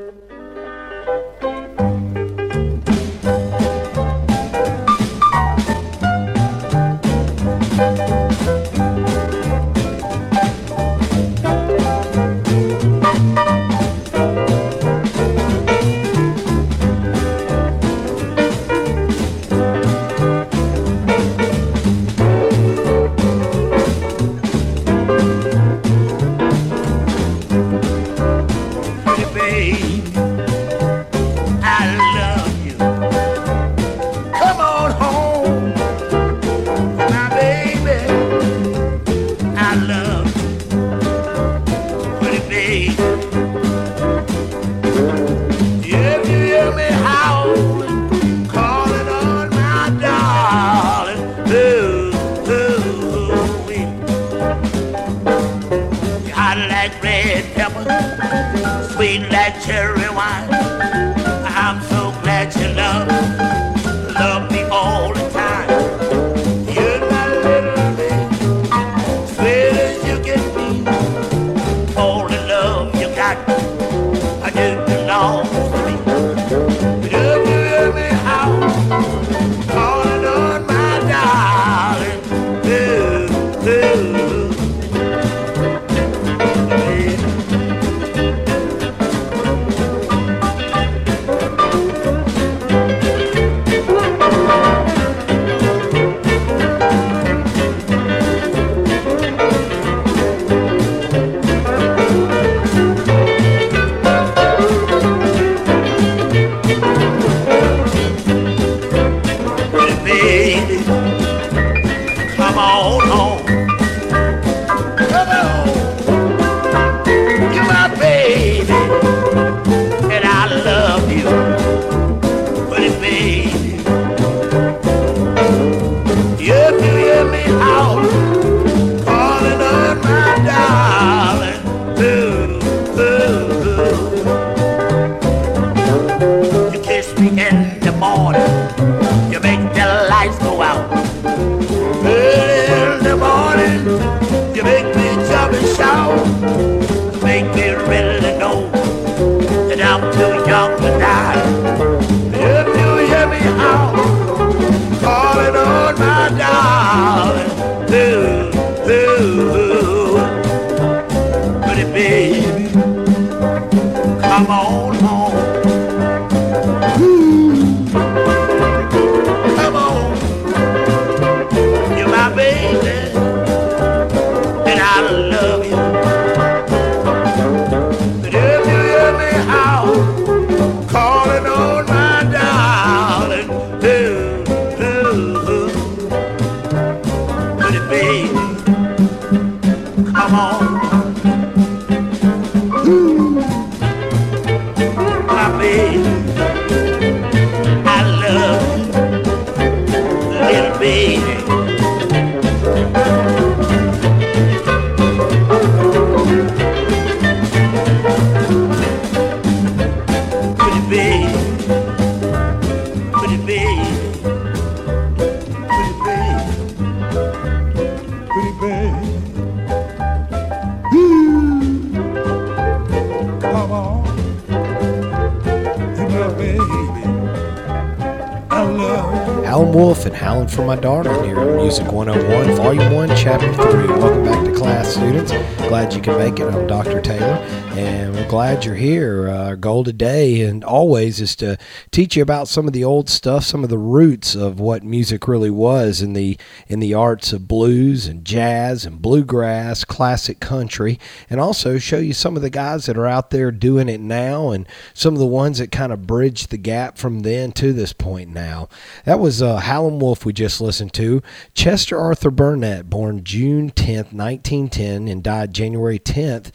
Howlin' Wolf and Howlin' for My Darling here on Music 101, Volume 1, Chapter 3. Welcome back to class, students. Glad you can make it. I'm Dr. Taylor, and we're glad you're here. Our goal today, and always, is to teach you about some of the old stuff, some of the roots of what music really was in the arts of blues and jazz and bluegrass, classic country, and also show you some of the guys that are out there doing it now and some of the ones that kind of bridge the gap from then to this point now. That was Howlin' Wolf we just listened to. Chester Arthur Burnett, born June 10th, 1910, and died January 10th,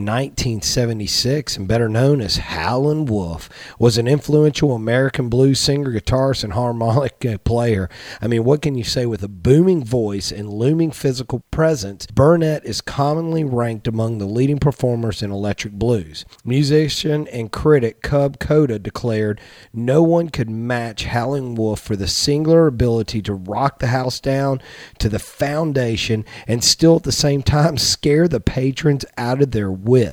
1976, and better known as Howlin' Wolf, was an influential American blues singer, guitarist, and harmonic player. I mean, what can you say? With a booming voice and looming physical presence, Burnett is commonly ranked among the leading performers in electric blues. Musician and critic Cub Coda declared, "No one could match Howlin' Wolf for the singular ability to rock the house down to the foundation and still at the same time scare the patrons out of their wits."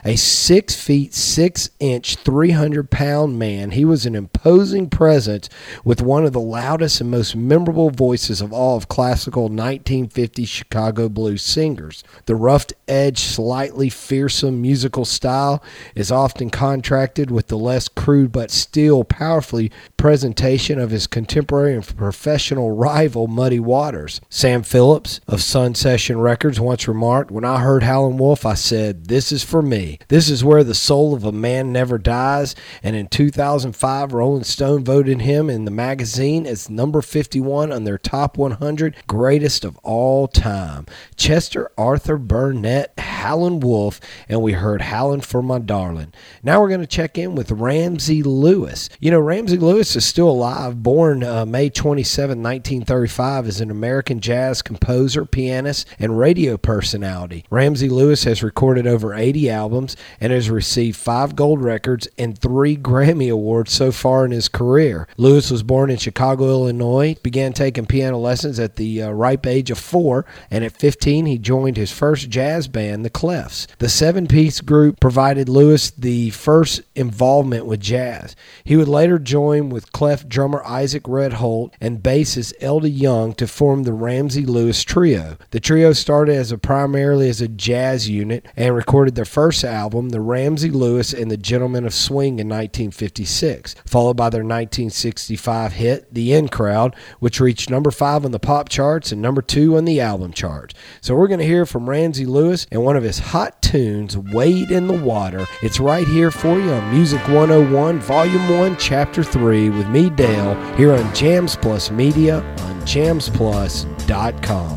A 6 feet 6 inch, 300-pound man, he was an imposing presence with one of the loudest and most memorable voices of all of classical 1950s Chicago blues singers. The rough-edged, slightly fearsome musical style is often contrasted with the less crude but still powerfully presentation of his contemporary and professional rival Muddy Waters. Sam Phillips of Sun Session Records once remarked, "When I heard Howlin' Wolf, I said, this is for me. This is where the soul of a man never dies." And in 2005, Rolling Stone voted him in the magazine as number 51 on their top 100 greatest of all time. Chester Arthur Burnett, Howlin' Wolf, and we heard Howlin' for My Darling. Now we're going to check in with Ramsey Lewis. You know, Ramsey Lewis is still alive. Born May 27, 1935, is an American jazz composer, pianist, and radio personality. Ramsey Lewis has recorded over 80 albums and has received 5 gold records and 3 Grammy Awards so far in his career. Lewis was born in Chicago, Illinois, began taking piano lessons at the ripe age of 4, and at 15 he joined his first jazz band, the Clefs. The 7-piece group provided Lewis the first involvement with jazz. He would later join with Clef drummer Isaac Red Holt and bassist Elda Young to form the Ramsey Lewis Trio. The trio started primarily as a jazz unit and recorded their first album, The Ramsey Lewis and the Gentlemen of Swing, in 1956, followed by their 1965 hit, The In Crowd, which reached number 5 on the pop charts and number 2 on the album charts. So we're going to hear from Ramsey Lewis and one of his hot tunes, Wade in the Water. It's right here for you on Music 101, Volume 1, Chapter 3, with me, Dale, here on Jams Plus Media on jamsplus.com.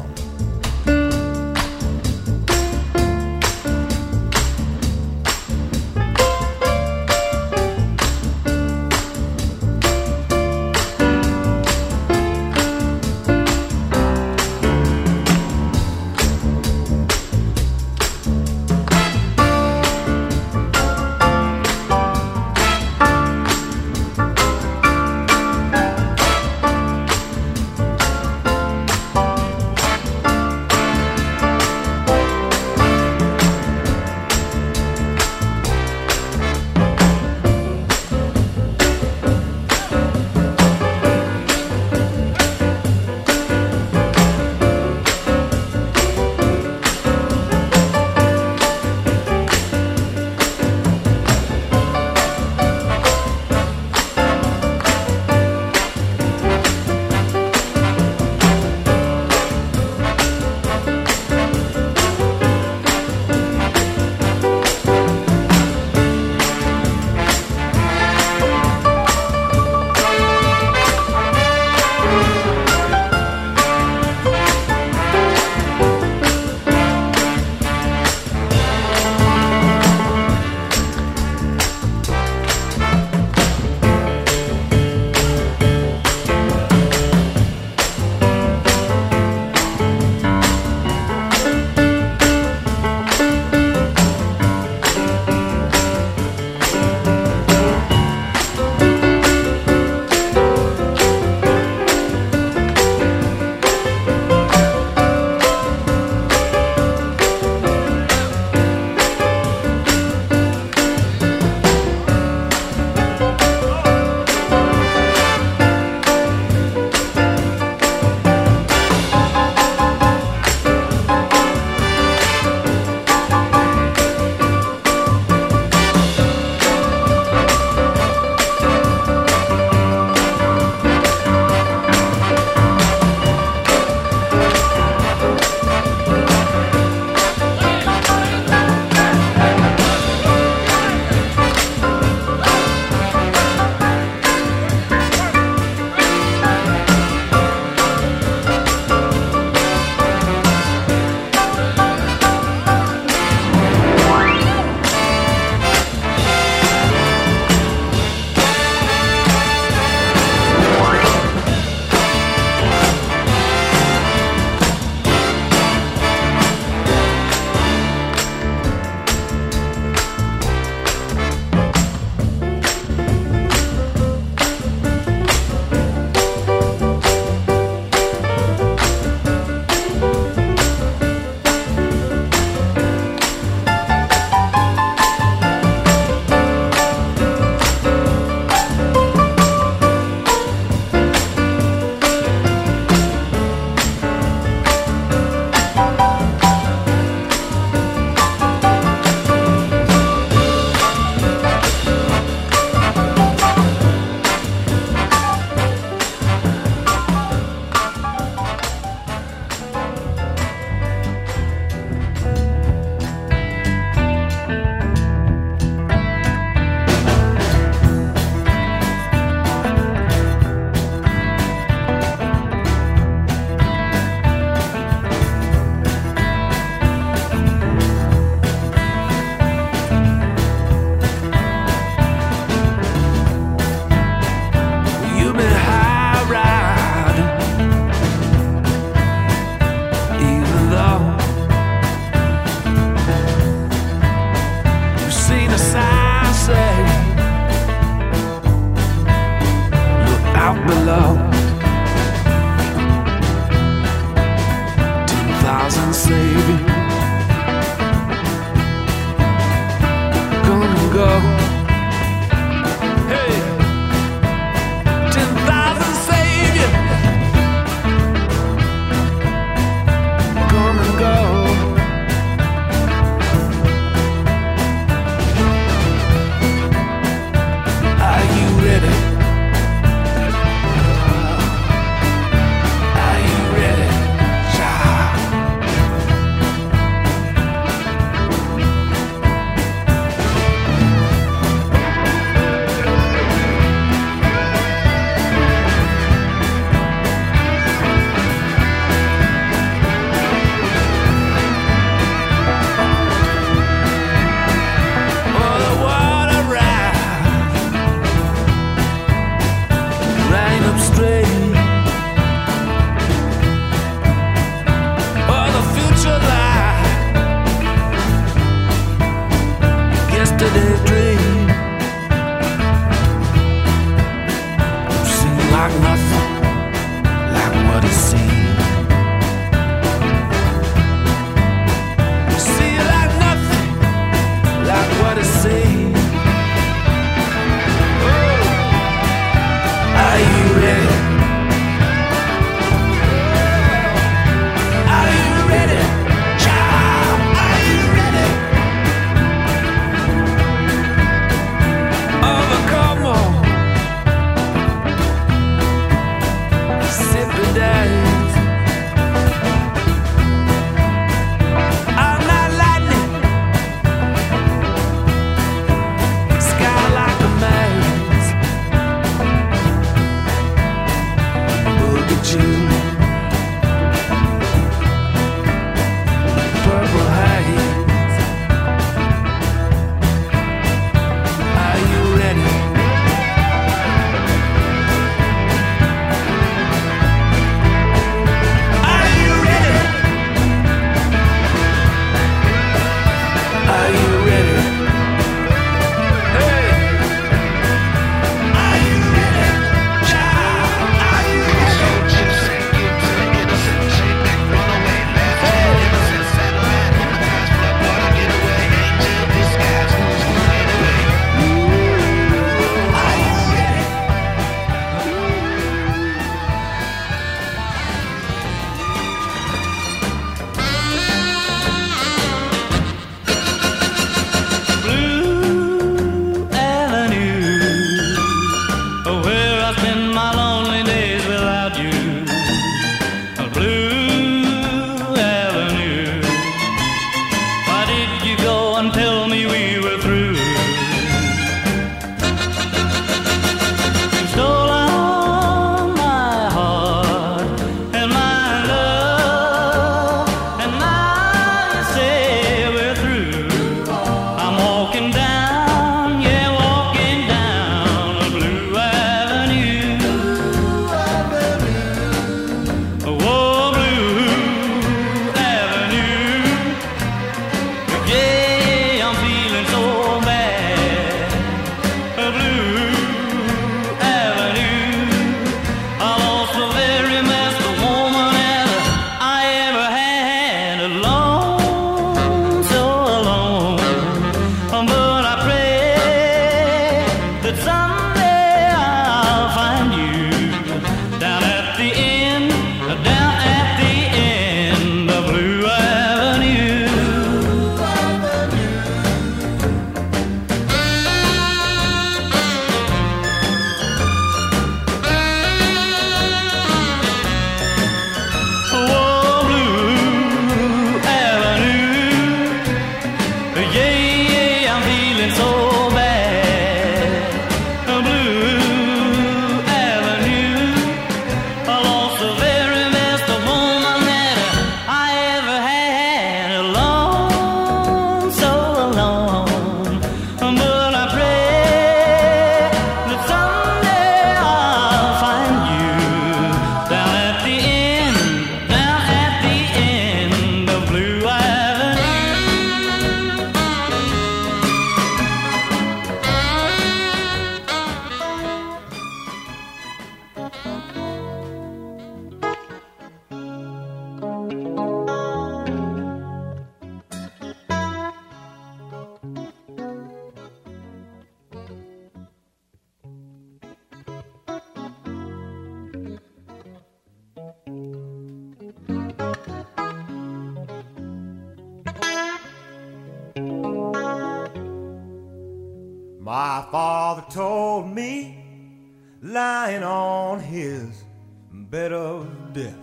My father told me, lying on his bed of death,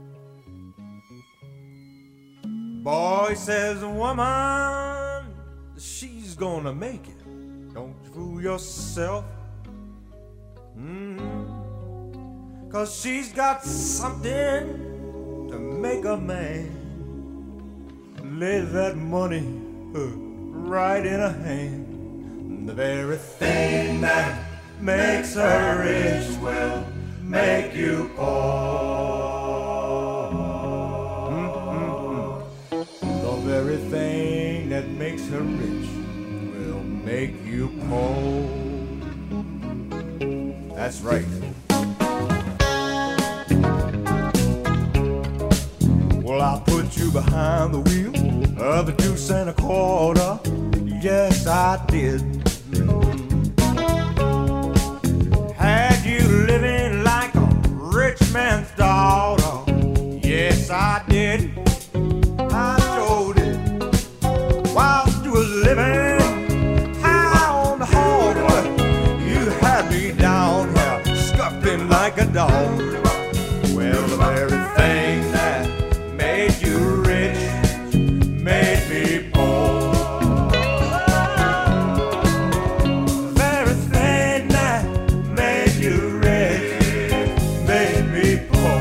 boy, says, woman, she's gonna make it. Don't you fool yourself. 'Cause she's got something to make a man lay that money right in her hand. The very thing that makes her rich will make you poor. The very thing that makes her rich will make you poor. That's right. Well, I put you behind the wheel of a deuce and a quarter. Yes, I did. Had you living like a rich man's daughter. Yes, I did. I sure did. While you was living high on the hardwood, you had me down here scuffling like a dog. Well, the very thing that made you rich made me poor. The very thing that made you rich made me poor.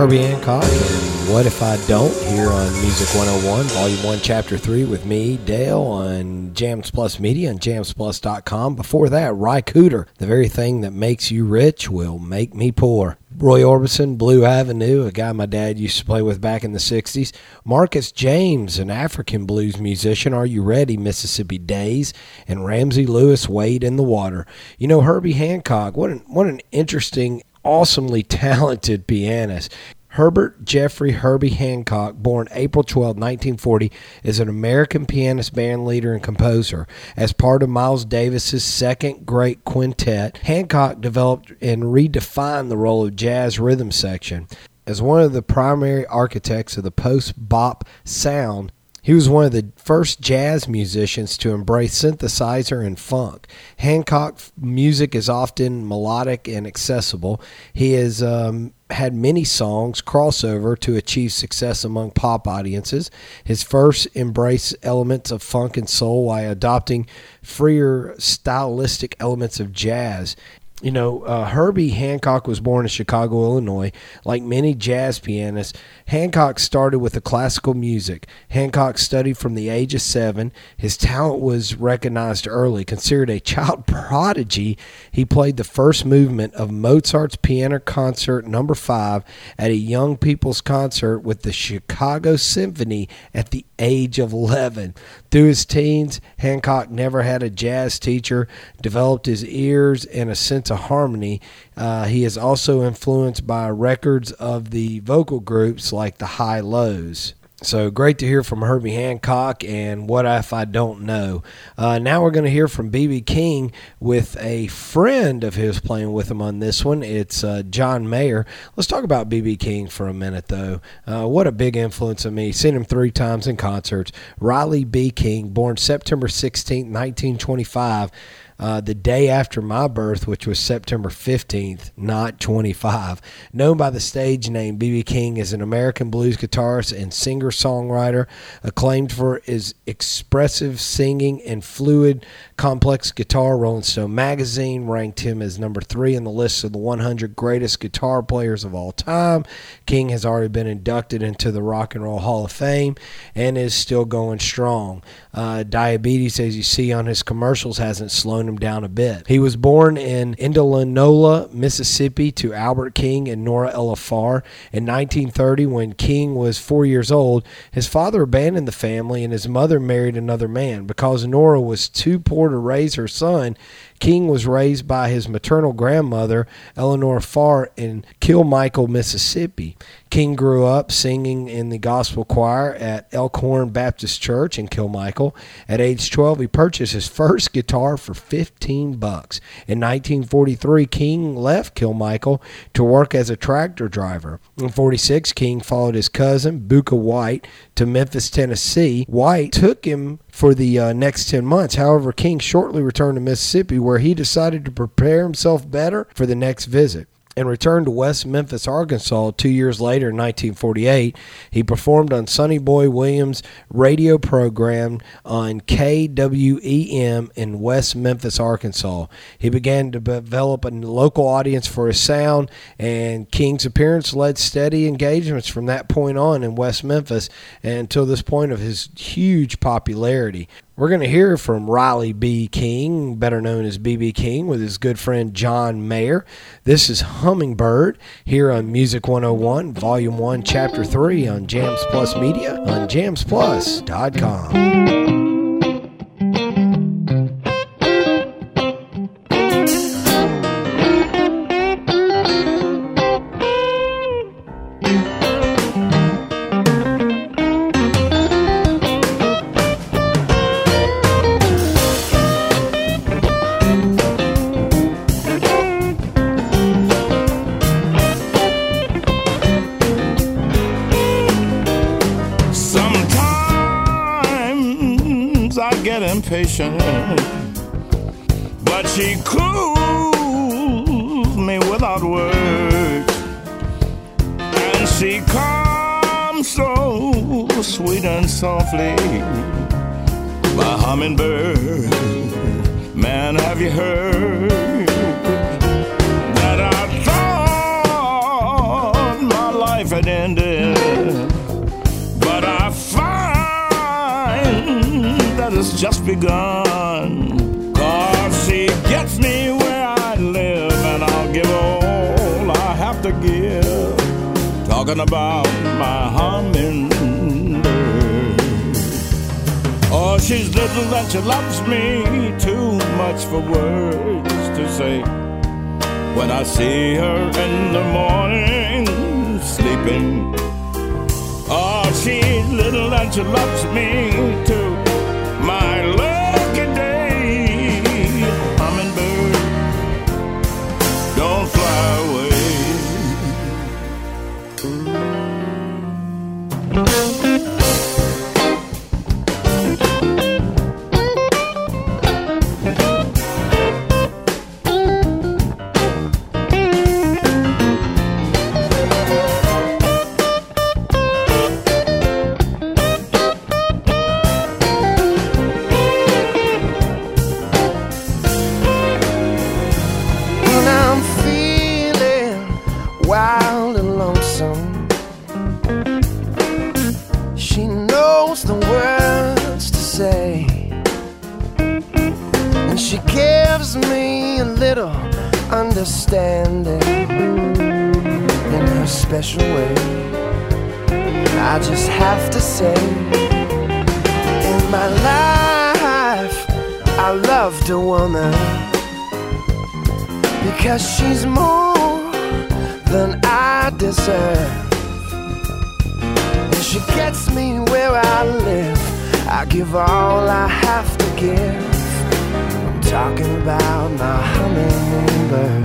Herbie Hancock and What If I Don't here on Music 101, Volume 1, Chapter 3 with me, Dale, on Jams Plus Media and jamsplus.com. Before that, Ry Cooder, The Very Thing That Makes You Rich Will Make Me Poor. Roy Orbison, Blue Avenue, a guy my dad used to play with back in the 60s. Marcus James, an African blues musician, Are You Ready, Mississippi Days. And Ramsey Lewis, Wade in the Water. You know, Herbie Hancock, what an interesting, awesomely talented pianist. Herbert Jeffrey Herbie Hancock, born April 12, 1940, is an American pianist, band leader, and composer. As part of Miles Davis's second great quintet, Hancock developed and redefined the role of jazz rhythm section. As one of the primary architects of the post-bop sound, he was one of the first jazz musicians to embrace synthesizer and funk. Hancock's music is often melodic and accessible. He has had many songs crossover to achieve success among pop audiences. His first embraced elements of funk and soul while adopting freer stylistic elements of jazz. You know, Herbie Hancock was born in Chicago, Illinois. Like many jazz pianists, Hancock started with the classical music. Hancock studied from the age of 7. His talent was recognized early. Considered a child prodigy, he played the first movement of Mozart's Piano Concert No. 5 at a young people's concert with the Chicago Symphony at the age of 11. Through his teens, Hancock never had a jazz teacher, developed his ears and a sense of harmony. He is also influenced by records of the vocal groups like the High Lows. So great to hear from Herbie Hancock and What If I Don't Know. Now we're going to hear from B.B. King with a friend of his playing with him on this one. It's John Mayer. Let's talk about B.B. King for a minute, though. What a big influence on me. Seen him 3 times in concerts. Riley B. King, born September 16, 1925. The day after my birth, which was September 15th, not 25. Known by the stage name B.B. King, is an American blues guitarist and singer-songwriter, acclaimed for his expressive singing and fluid, complex guitar. Rolling Stone magazine ranked him as number 3 in the list of the 100 greatest guitar players of all time. King has already been inducted into the Rock and Roll Hall of Fame and is still going strong. Diabetes, as you see on his commercials, hasn't slowed him down a bit. He was born in Indianola, Mississippi, to Albert King and Nora Ella Farr. In 1930, when King was 4 years old, his father abandoned the family and his mother married another man. Because Nora was too poor to raise her son, King was raised by his maternal grandmother, Eleanor Farr, in Kilmichael, Mississippi. King grew up singing in the gospel choir at Elkhorn Baptist Church in Kilmichael. At age 12, he purchased his first guitar for $15. In 1943, King left Kilmichael to work as a tractor driver. In 1946, King followed his cousin, Booker White, to Memphis, Tennessee. White took him for the next 10 months. However, King shortly returned to Mississippi, where he decided to prepare himself better for the next visit, and returned to West Memphis, Arkansas 2 years later in 1948. He performed on Sonny Boy Williams' radio program on KWEM in West Memphis, Arkansas. He began to develop a local audience for his sound, and King's appearance led steady engagements from that point on in West Memphis and until this point of his huge popularity. We're going to hear from Riley B. King, better known as B.B. King, with his good friend John Mayer. This is Hummingbird here on Music 101, Volume 1, Chapter 3 on Jams Plus Media on jamsplus.com. Impatient, but she cools me without words, and she comes so sweet and softly. My hummingbird, man, have you heard that I thought my life had that has just begun. 'Cause she gets me where I live, and I'll give all I have to give. Talking about my hummingbird. Oh, she's little and she loves me too much for words to say. When I see her in the morning sleeping, oh, she's little and she loves me too. My lucky day, hummingbird, don't fly away. Understanding in her special way. I just have to say, in my life I loved a woman because she's more than I deserve, and she gets me where I live. I give all I have to give. Talking about my hummingbird.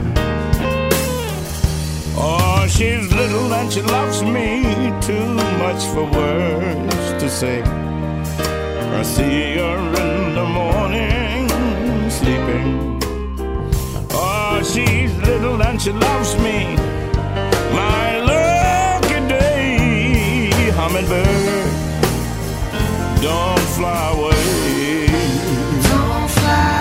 Oh, she's little and she loves me too much for words to say. I see her in the morning sleeping. Oh, she's little and she loves me. My lucky day, hummingbird, don't fly away. Don't fly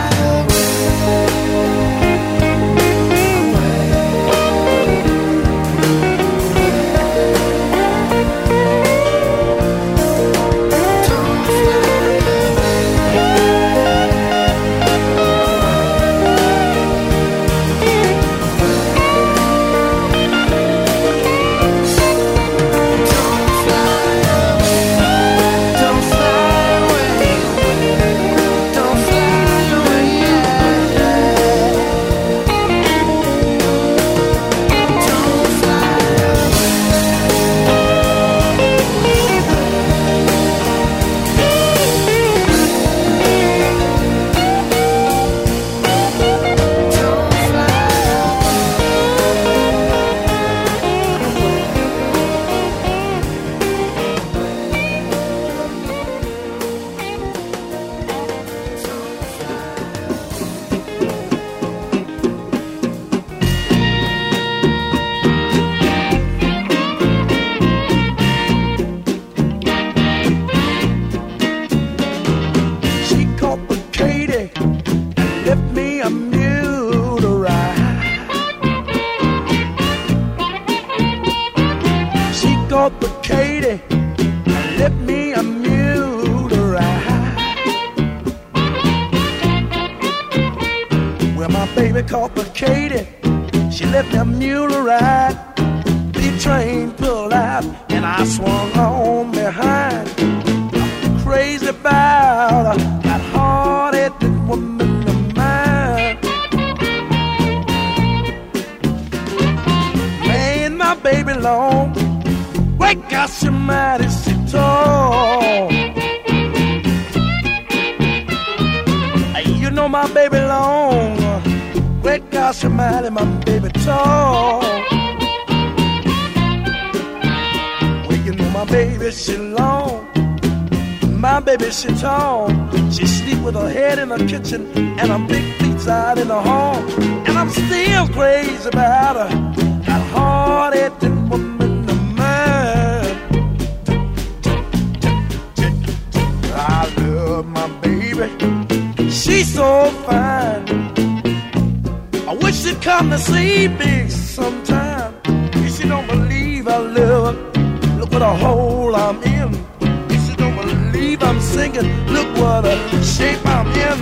complicated. She left me a mule ride. The train pulled out and I swung on behind. I'm crazy about that hard-headed woman of mine. Laying my baby long. Wake up, she mighty so tall. You know my baby long. Great gosh, almighty, my baby tall. Well, you know my baby, she long. My baby, she tall. She sleep with her head in the kitchen and her big feet out in the hall. And I'm still crazy about her, that hard-headed woman of mine. I love my baby, she's so fine. I wish she'd come to see me sometime. If she don't believe I love her, look what a hole I'm in. If she don't believe I'm singing, look what a shape I'm in.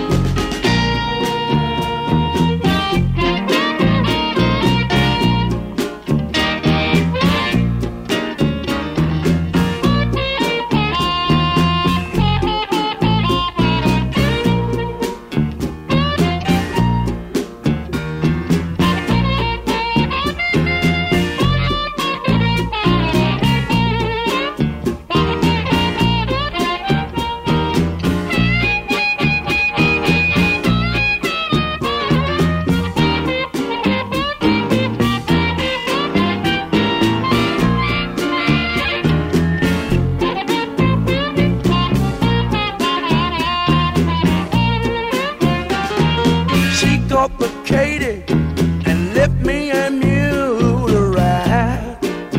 Katie and left me a mule to ride.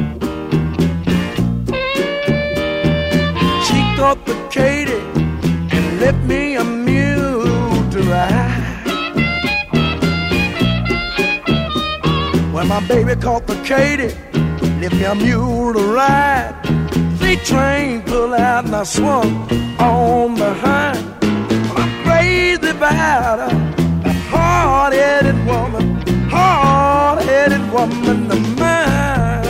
She got the Katie and left me a mule to ride. When my baby caught the Katie, left me a mule to ride. The train pulled out and I swung on behind. I'm crazy about her. Hard-headed woman of mine.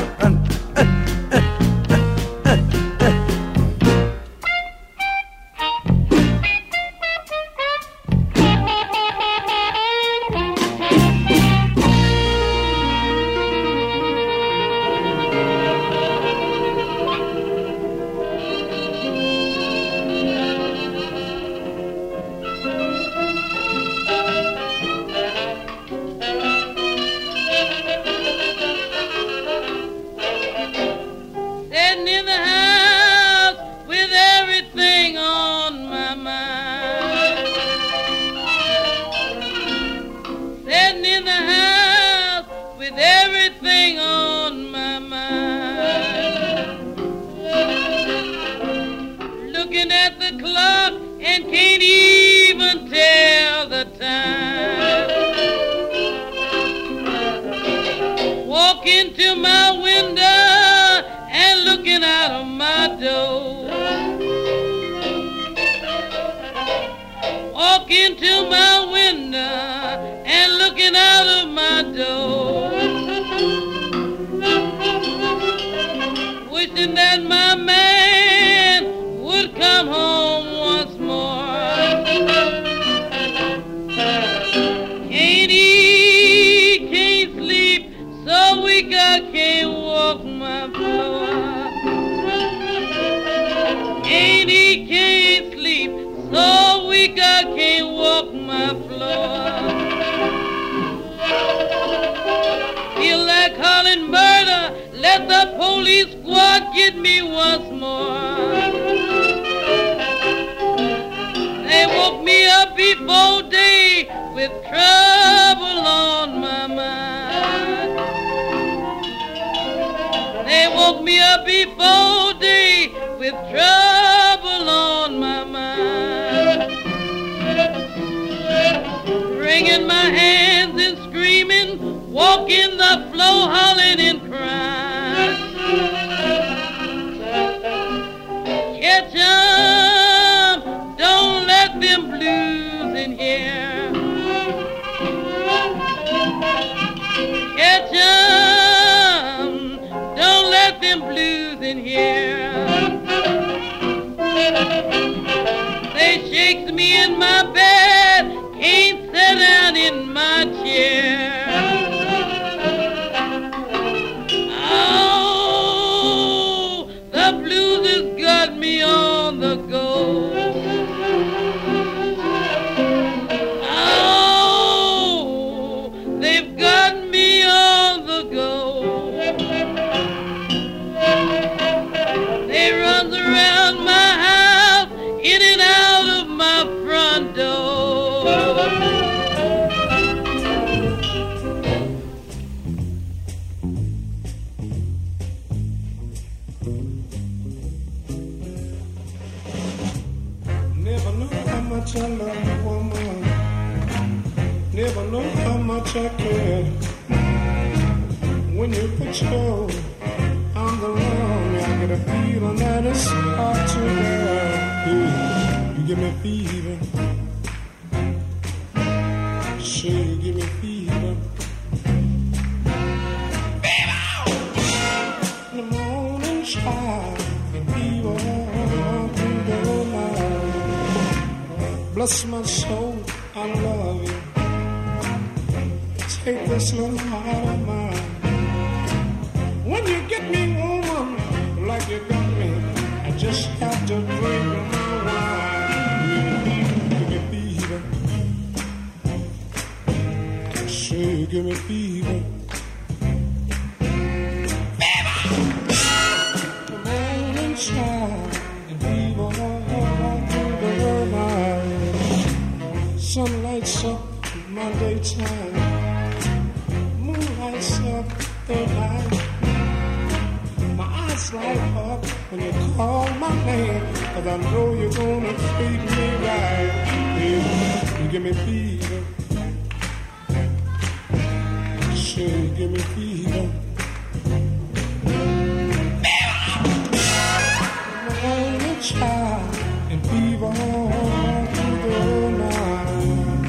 On the wrong, I get a feeling that it's hard to bear. me fever. Say you give me fever. Fever! In the morning child, fever through the night. Bless my soul, I love you. Take this little heart of mine. When you get me, woman, like you got me, I just have to drink my wine. Give me fever. Say you give me fever. Fever! The morning child, and fever through the night. Sun lights up my daytime. Moon lights up the night. My eyes light up when you call my name, 'cause I know you're gonna treat me right. You give me fever. Say you give me fever. My only child and fever through the night.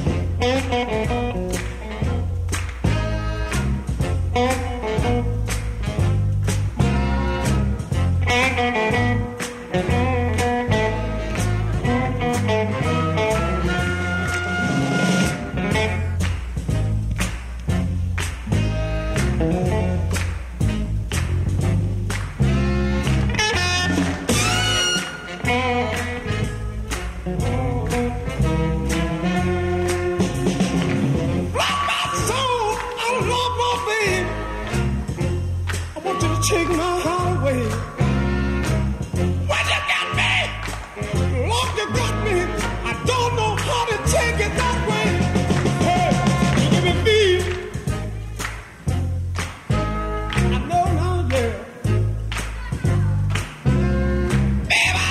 Take my heart away. When you got me, Lord, you got me. I don't know how to take it that way. Hey, you give me fever. I know now, yeah. Fever,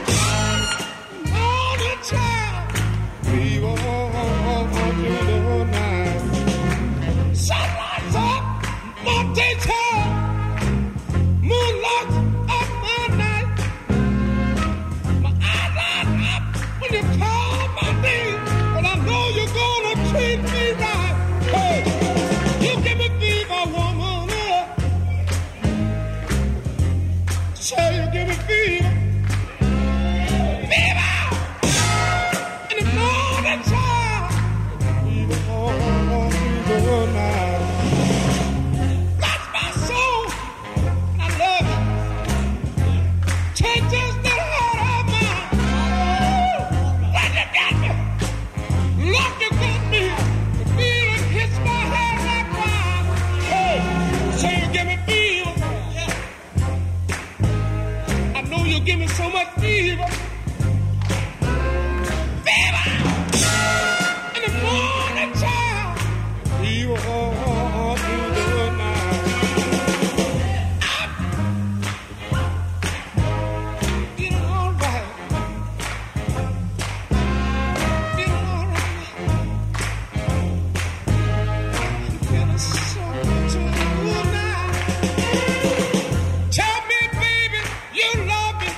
all the time. Fever through the night. Sunrise up, my daytime. Moonlight up my night. My eyes light up when you call my name, but I know you're gonna treat me right. Hey, you give me fever, woman. Say you give me fever. Fever! In the morning time. Fever all through the night. That's my soul. Take this little heart of mine. When you got me, Lord, you got me. The feeling hits my head like wine. Hey, say you give me fever. I know you give me so much fever. Fever! In the morning time. Fever all through the night. Tell me, baby, you love me.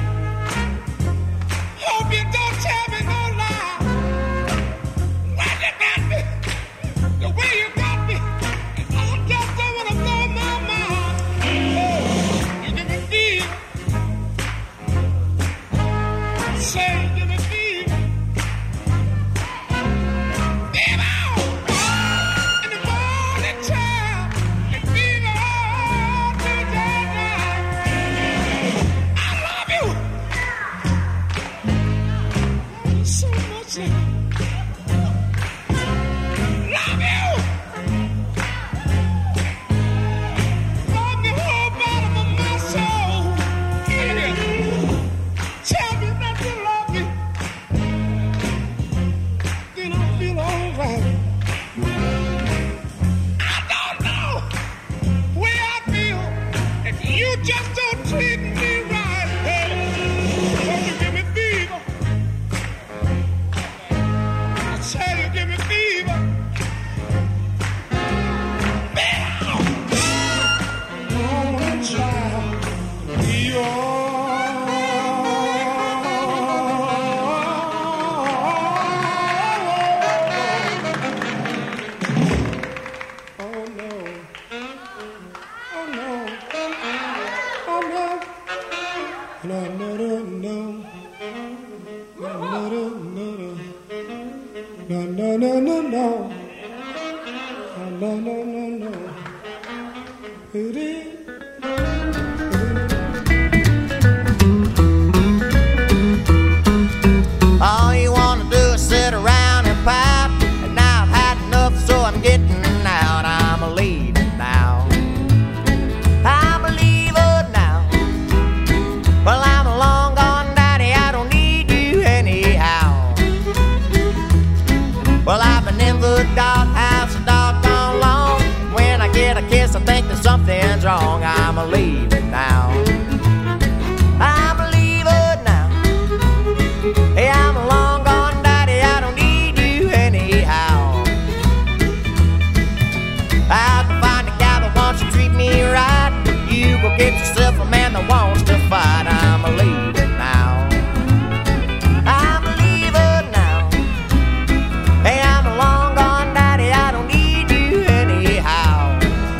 Hope you don't tell me no lie. When you got me, the way you got me, I just don't wanna blow my mind. Oh, you give me fever. Say you give me fever. Fever! In the morning time, and fever all through the night. I love you so much. Love you. Love me whole bottom of my soul. Yeah. Tell me that you love me. no, no, no, no. No, no, no, no. It is. All you wanna do is sit around and pipe, and now I've had enough, so I'm getting out. I'm a leaving now. I'm a leaving now. Well, I'm a long gone daddy, I don't need you anyhow. Well, I've been in the doghouse a doggone long. When I get a kiss, I think that something's wrong. I'm a leaving now. I'm a leaving now. Hey, I'm a long gone daddy, I don't need you anyhow. I can find a gal that wants to treat me right. You go get yourself a man that wants to fight. I'm a leaving now. I'm a leaving now. Hey, I'm a long gone daddy, I don't need you anyhow.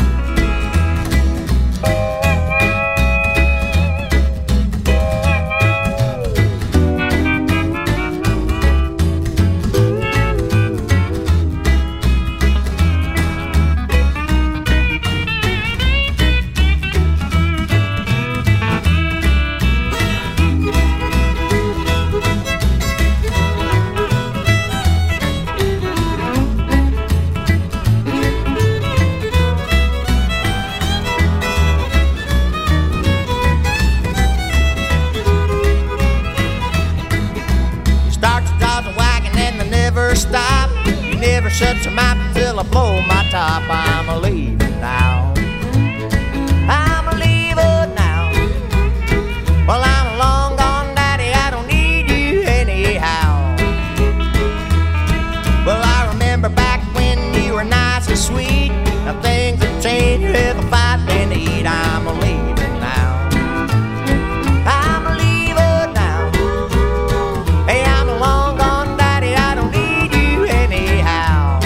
Stop. You never shut your mouth until I blow my top. I'm a leaving now. I'm a leaving now. Well, I'm a long gone daddy, I don't need you anyhow. Well, I remember back when you were nice and sweet. Now things have changed with a fight they need. I'm a leaving now. I'm a leaving now. Hey, I'm a long gone daddy, I don't need you anyhow.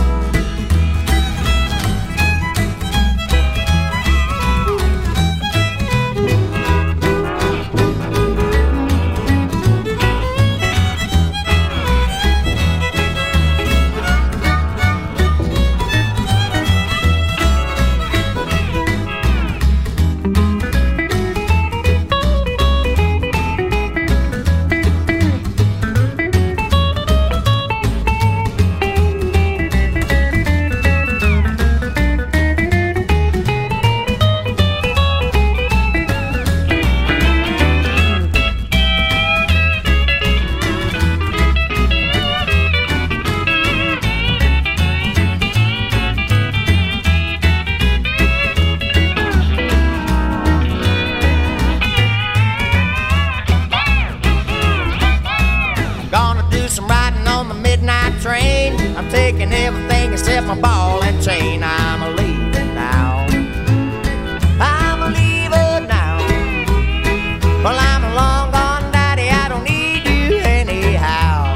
Train. I'm taking everything except my ball and chain. I'm a leaving now. I'm a leaving now. Well, I'm a long gone daddy, I don't need you anyhow.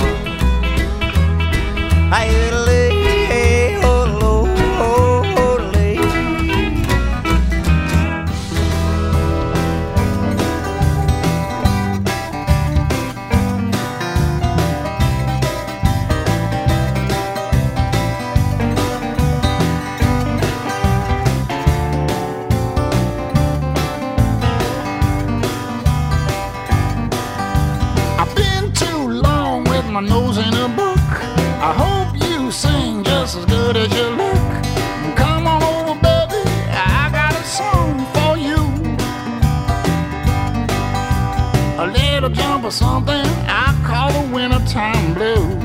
I my nose in a book. I hope you sing just as good as you look. Come on over, baby, I got a song for you. A little jump or something I call the wintertime blues.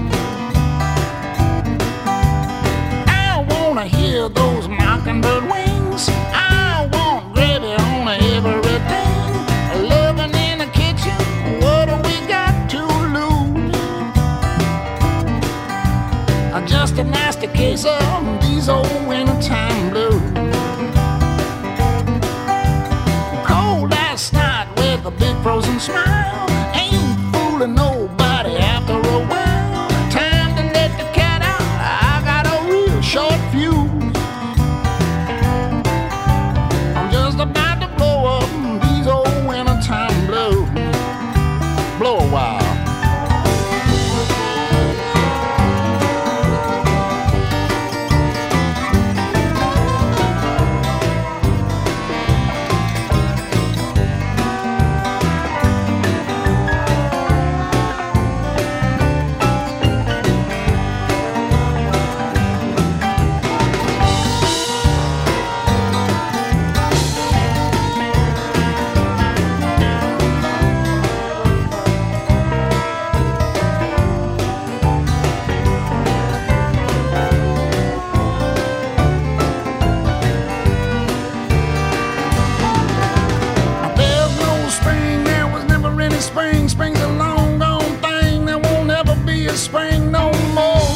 I wanna hear those mockingbird wings. I want gravy on everything. Loving in the kitchen, what do we got to lose? Just a nasty case of these old wintertime blues. Cold as night with a big frozen smile. Ain't fooling nobody after a while. Time to let the cat out, I got a real short fuse. I'm just about to blow up these old wintertime blues. Blow a while. spring's a long gone thing. There won't never be a spring no more.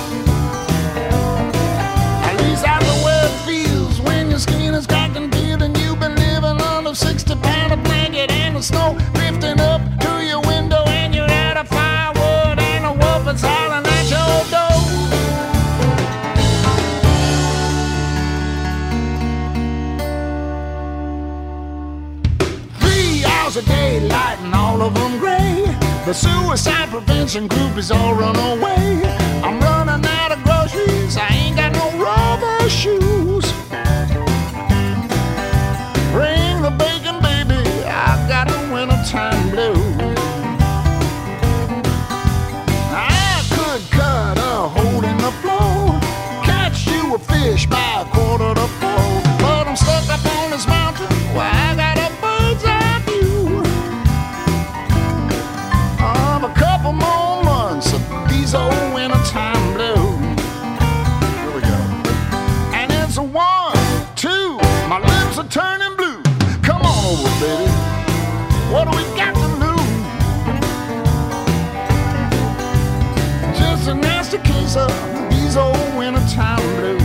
At least that's the way it feels when your skin is cracked and peeled and you've been living on a 60-pound of blanket and the snow drifting up to your window and you're out of firewood and a wolf is howling at your door. 3 hours a day, light and all of them gray. The suicide prevention group is all run away. I'm running out of groceries, I ain't got no rubber shoes. Bring the bacon, baby, I've got the wintertime blues. I could cut a hole in the floor, catch you a fish by 3:45, but I'm stuck up on this mountain where I got a bird's eye view of a couple more months of these old wintertime blues. Here we go. And it's a 1, 2, my lips are turning blue. Come on over, baby. What do we got to lose? Just a nasty case of these old wintertime blues.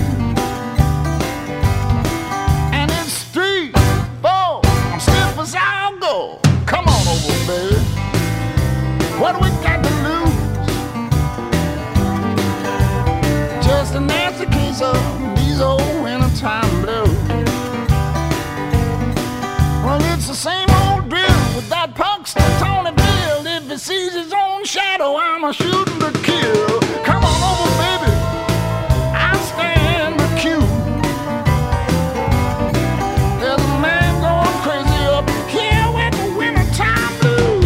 And it's 3, 4, I'm stiff as I'll go. Come on over, baby. What do we got to lose? Just a nasty case of these old wintertime blues. Well, it's the same old drill with that Punxsutawney Bill. If he sees his own shadow, I'm a shooting to kill. Come on over, baby. I stand the cue. There's a man going crazy up here with the wintertime blues.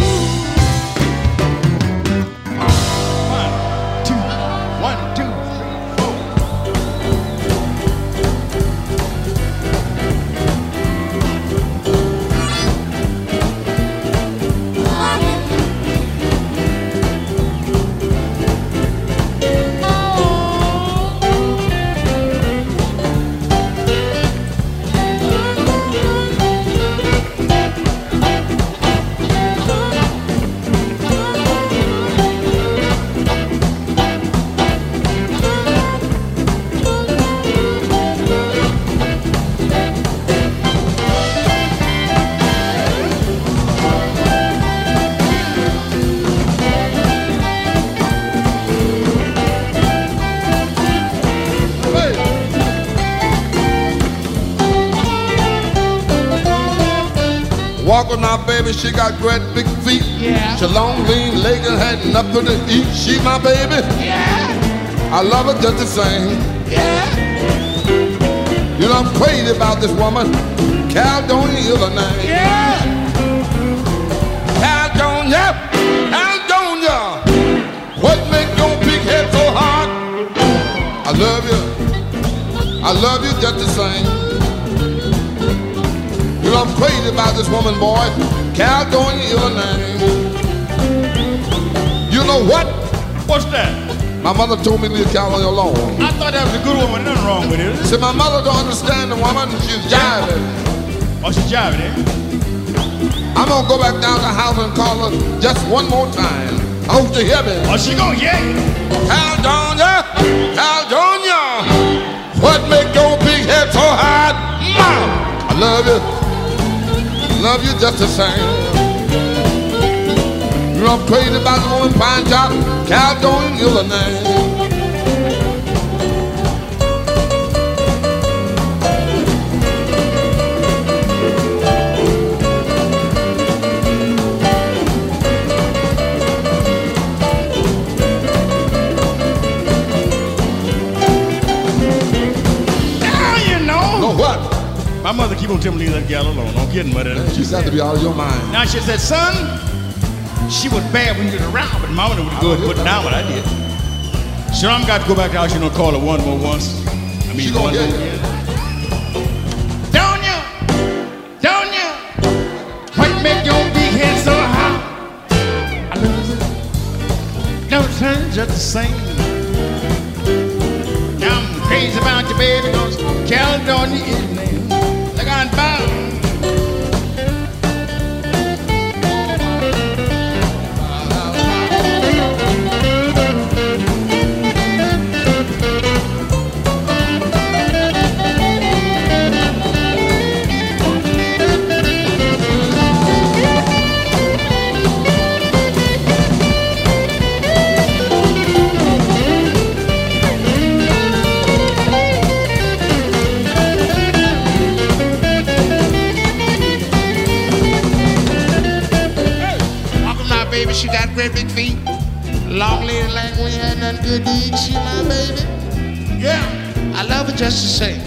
1, 2, 1, 2, Walk with my baby, she got great big feet. Yeah. She long, lean, legged, had nothing to eat. She my baby. yeah, I love her just the same. yeah. You know I'm crazy about this woman. Caledonia is her name. Yeah. Caledonia, Caledonia. What make your big head so hard? I love you. I love you just the same. You know I'm crazy about this woman, boy. Caledonia is her name. You know what? What's that? My mother told me to leave Caledonia alone. I thought that was a good woman. Nothing wrong with it. Said my mother don't understand the woman. She's jiving. Oh, she's jiving, eh? I'm gonna go back down to the house and call her just one more time. I hope to hear me. Oh, she gonna yeah. Caledonia, Caledonia. What make your big head so hard? Mom, I love you. Love you just the same. You know I'm crazy about the woman pine top. Caledonia, you're the name. My mother keep on telling me, leave that gal alone. Don't get mad at her. She's got to be out of your mind. Now she said, son, she was bad when you was around, but mama was good at putting down what I did. So I'm got to go back to the house, you know, call her one more once. I mean, one more. Don't you? What make your big head so hot? I love it. Don't turn just the same. I'm crazy about you, baby, cause Caledonia is your name. Like I'm bound. great big feet. Long lady like we had nothing good to eat. She my baby. Yeah, I love her just the same.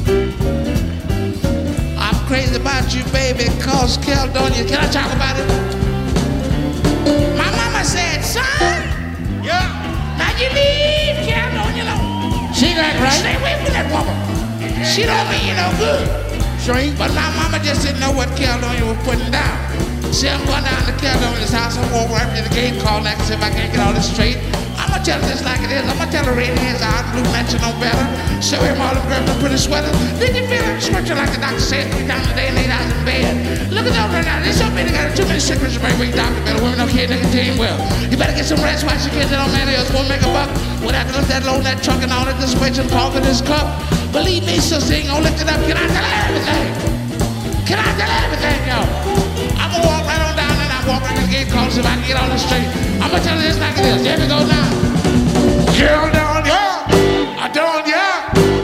I'm crazy about you, baby, cause Caledonia. Can I talk about it? My mama said, son. Yeah. Now you leave Caledonia alone. She like, right? Stay away from that woman. She don't mean you no good. Sure. But my mama just didn't know what Caledonia was putting down. See, I'm going down to Caledonia's house. I walk right to the gate, call next, see if I can't get all this straight. I'm gonna tell her this like it is. I'm gonna tell her redheads out, blue mansion no better. Show him all the girls with pretty sweaters. Did you feel the scripture like the doctor said 3 times a day and 8 hours in bed? Look at those right now. There's so many got too many secrets to bring weak doctor better. Women don't care, they can team well. You better get some rest, watch your kids that don't matter else won't make a buck. When I look that low, that truck and all that dissipation, talk in this cup. Believe me, sister, ain't gonna lift it up. Can I tell her everything? Can I tell her everything, y'all? I'm gonna walk right on down and I walk right to the gate, call see if I can get all this straight. I'm gonna tell her this like it is. Here we go now. Girl down here, I down here.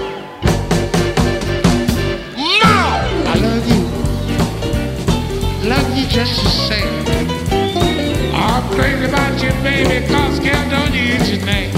No, I love you. Love you just the same. I'm crazy about you, baby, cause girl down here is your name.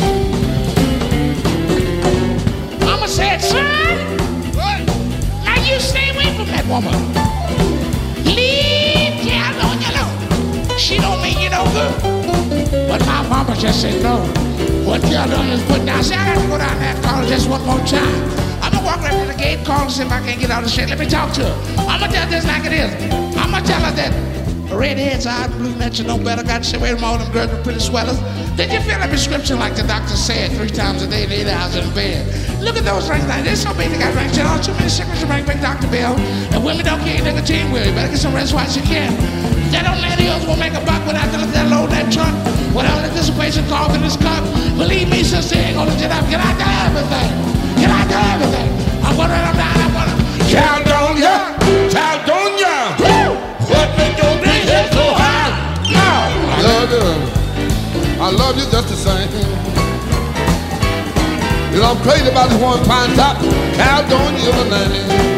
Mama said, son, what? Now you stay away from that woman. Leave Caledonia alone. She don't mean you no good. But my mama just said no. What Caledonia is putting down. See, I got to go down there and call her just one more time. I'm going to walk right to the gate, call her, see if I can't get all this shit. Let me talk to her. I'm going to tell her this like it is. I'm going to tell her that redheads out, blue mention no better. Got to say, wait a moment, them girls with pretty sweaters. Did you feel a prescription like the doctor said 3 times a day and 8 hours in bed? Look at those rings like this. So many got rings. You know, too many secrets to bring big Dr. Bill. And women don't care, nigga team will. You better get some rest while you can. That old lady else will make a buck without the that load that truck. Without the dissipation called in this cup. Believe me, sister, ain't gonna get up. Can I tell everything? Can I tell everything? I'm gonna run them down. I'm gonna Caledonia, Caledonia. What make your big head so high? No. I love you. I love you just the same. You know, I'm crazy about this one pine top. Caledonia, the name.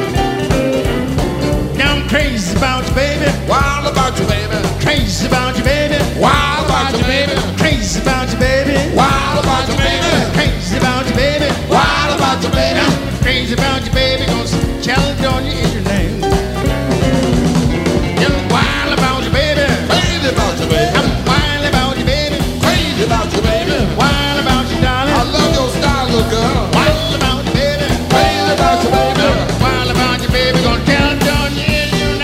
Now I'm crazy about you, baby. Wild about you, baby. Crazy about you, baby. Wild about you, baby. Crazy about you, baby. Wild about you, baby. Crazy about you, baby. Wild about you, baby. Crazy about you, baby. Cause Caledonia is your name. You're wild about you, baby. Crazy about you, baby. I'm wild about you, baby. Crazy about you, baby. Wild about you, darling. I love your style, little girl. Wild about you, baby. Crazy about you, baby. Wild about you, baby. Gonna Caledonia is your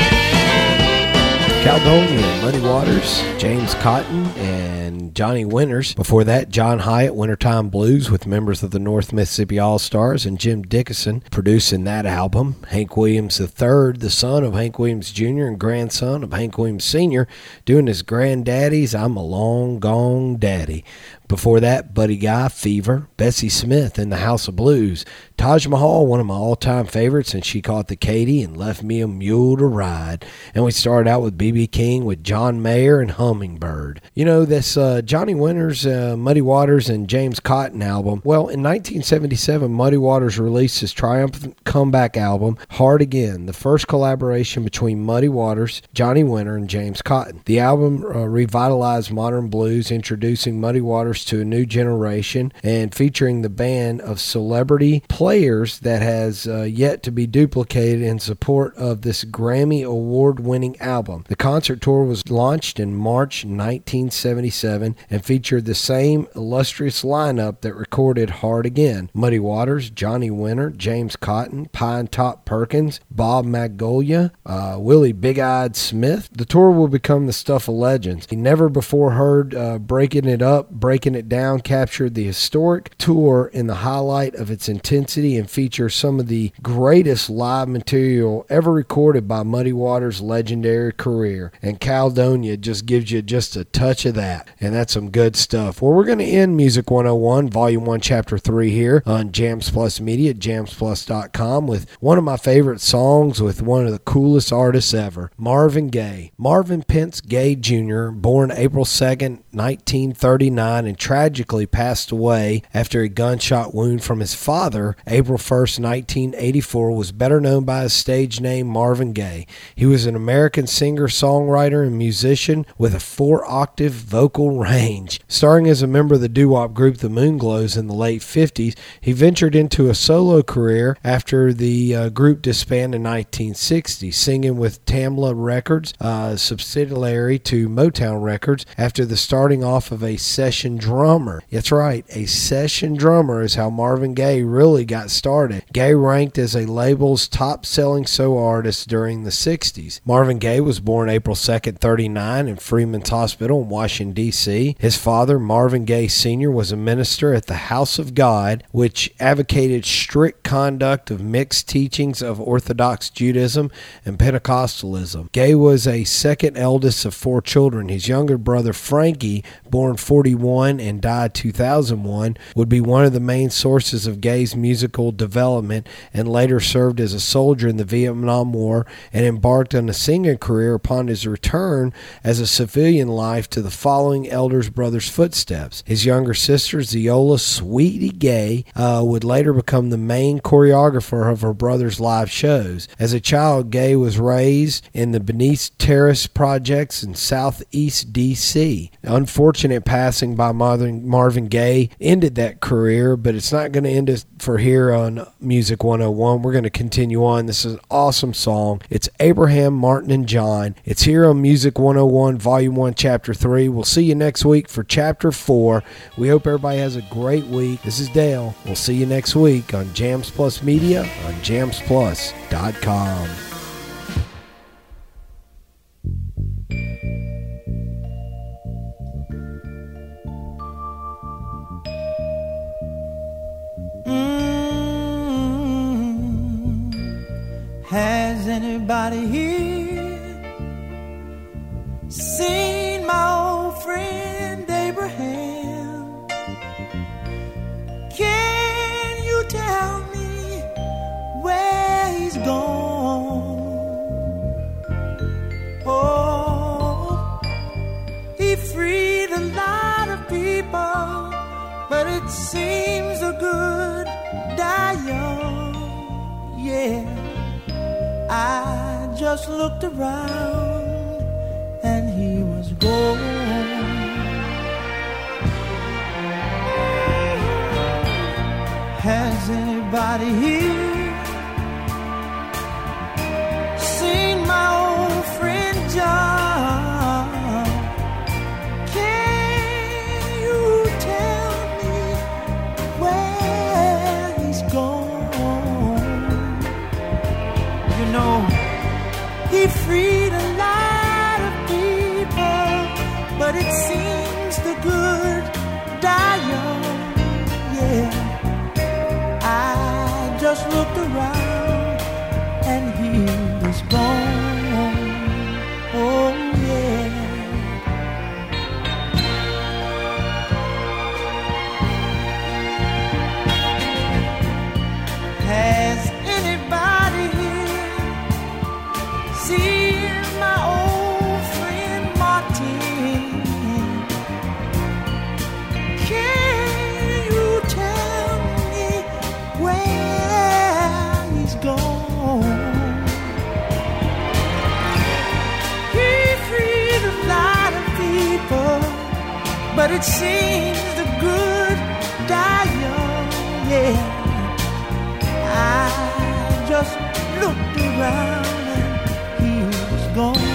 name. Caledonia, Muddy Waters, James Cotton, and Johnny Winters. Before that, John Hyatt, Wintertime Blues, with members of the North Mississippi All-Stars, and Jim Dickinson producing that album. Hank Williams III, the son of Hank Williams Jr. and grandson of Hank Williams Sr., doing his granddaddy's I'm a Long Gone Daddy. Before that, Buddy Guy, Fever, Bessie Smith in the House of Blues, Taj Mahal, one of my all-time favorites, and She Caught the Katy and Left Me a Mule to Ride. And we started out with B.B. King with John Mayer and Hummingbird. You know, this Johnny Winters, Muddy Waters, and James Cotton album, well, in 1977, Muddy Waters released his triumphant comeback album, Hard Again, the first collaboration between Muddy Waters, Johnny Winter, and James Cotton. The album revitalized modern blues, introducing Muddy Waters to a new generation and featuring the band of celebrity players that has yet to be duplicated in support of this Grammy award-winning album. The concert tour was launched in March 1977 and featured the same illustrious lineup that recorded Hard Again: Muddy Waters, Johnny Winter, James Cotton, Pine Top Perkins, Bob Magnolia, Willie Big-Eyed Smith. The tour will become the stuff of legends. He never before heard Breaking It Up, Breaking It Down captured the historic tour in the highlight of its intensity and features some of the greatest live material ever recorded by Muddy Waters' legendary career. And Caledonia just gives you just a touch of that. And that's some good stuff. Well, we're going to end Music 101, Volume 1, Chapter 3 here on Jams Plus Media at jamsplus.com with one of my favorite songs with one of the coolest artists ever, Marvin Gaye. Marvin Pentz Gaye Jr., born April 2nd, 1939, and tragically passed away after a gunshot wound from his father, April 1st, 1984, was better known by his stage name Marvin Gaye. He was an American singer, songwriter, and musician musician with a 4-octave vocal range. Starring as a member of the doo-wop group The Moonglows in the late 50s, he ventured into a solo career after the group disbanded in 1960, singing with Tamla Records, subsidiary to Motown Records, after the starting off of a session drummer. That's right, a session drummer is how Marvin Gaye really got started. Gaye ranked as a label's top-selling solo artist during the 60s. Marvin Gaye was born April 2nd, 1939 in Freeman's Hospital in Washington, D.C. His father, Marvin Gaye Sr., was a minister at the House of God, which advocated strict conduct of mixed teachings of Orthodox Judaism and Pentecostalism. Gaye was a second eldest of 4 children. His younger brother, Frankie, born 1941 and died 2001, would be one of the main sources of Gaye's musical development, and later served as a soldier in the Vietnam War and embarked on a singing career upon his return as a civilian life to the following elders brothers' footsteps. His younger sister, Zeola Sweetie Gaye, would later become the main choreographer of her brother's live shows. As a child, Gaye was raised in the Benice Terrace projects in southeast D.C. Unfortunate passing by Marvin Gaye ended that career, but it's not going to end it for here on Music 101. We're going to continue on. This is an awesome song. It's Abraham, Martin, and John. It's here on Music 101, Volume 1, Chapter 3. We'll see you next week for Chapter 4. We hope everybody has a great week. This is Dale. We'll see you next week on Jams Plus Media on jamsplus.com. Has anybody here seen my old friend Abraham? Can you tell me where he's gone? Oh, he freed a lot of people, but it seems the good die young. Yeah, I just looked around and he was gone. Has anybody here seen my old friend John? Can you tell me where he's gone? You know, he freed a lot of people, but it seems the good die young. Yeah, I just looked around and he was gone. Oh yeah. Has anybody seen my old friend Martin? Can you tell me where he's gone? He freed a lot of people, but it seems the good die young. Yeah, I just looked around and he was gone.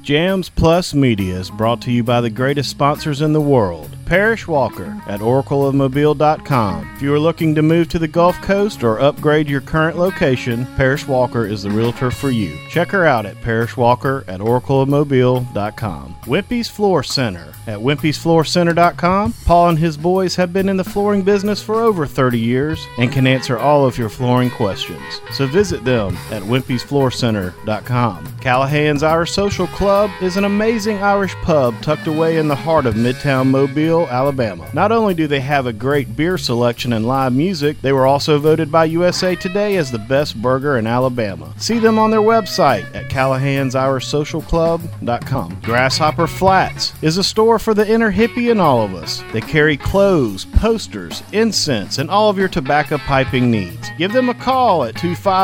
Jams Plus Media is brought to you by the greatest sponsors in the world. Parrish Walker at oracleofmobile.com. If you are looking to move to the Gulf Coast or upgrade your current location, Parrish Walker is the realtor for you. Check her out at Parrish Walker at oracleofmobile.com. Wimpy's Floor Center at wimpysfloorcenter.com. Paul and his boys have been in the flooring business for over 30 years and can answer all of your flooring questions. So visit them at wimpysfloorcenter.com. Callahan's Irish Social Club is an amazing Irish pub tucked away in the heart of Midtown Mobile, Alabama. Not only do they have a great beer selection and live music, they were also voted by USA Today as the best burger in Alabama. See them on their website at callahansirishsocialclub.com. Grasshopper Flats is a store for the inner hippie in all of us. They carry clothes, posters, incense, and all of your tobacco piping needs. Give them a call at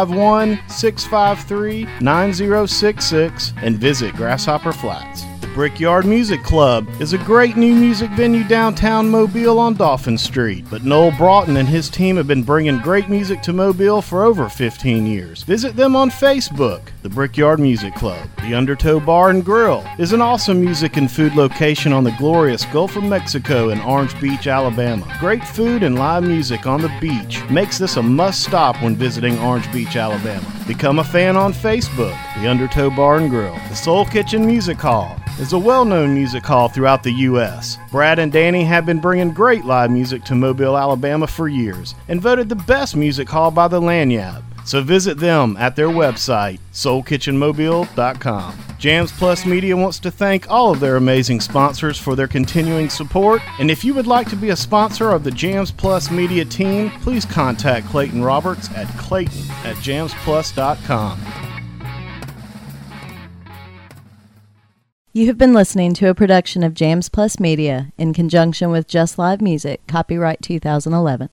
251-653-9066 and visit Grasshopper Flats. The Brickyard Music Club is a great new music venue downtown Mobile on Dauphin Street, but Noel Broughton and his team have been bringing great music to Mobile for over 15 years. Visit them on Facebook, the Brickyard Music Club. The Undertow Bar and Grill is an awesome music and food location on the glorious Gulf of Mexico in Orange Beach, Alabama. Great food and live music on the beach makes this a must-stop when visiting Orange Beach, Alabama. Become a fan on Facebook, the Undertow Bar and Grill. The Soul Kitchen Music Hall is a well-known music hall throughout the U.S. Brad and Danny have been bringing great live music to Mobile, Alabama for years and voted the best music hall by the Lanyard. So visit them at their website, soulkitchenmobile.com. Jams Plus Media wants to thank all of their amazing sponsors for their continuing support, and if you would like to be a sponsor of the Jams Plus Media team, please contact Clayton Roberts at clayton@jamsplus.com. You have been listening to a production of Jams Plus Media in conjunction with Just Live Music, copyright 2011.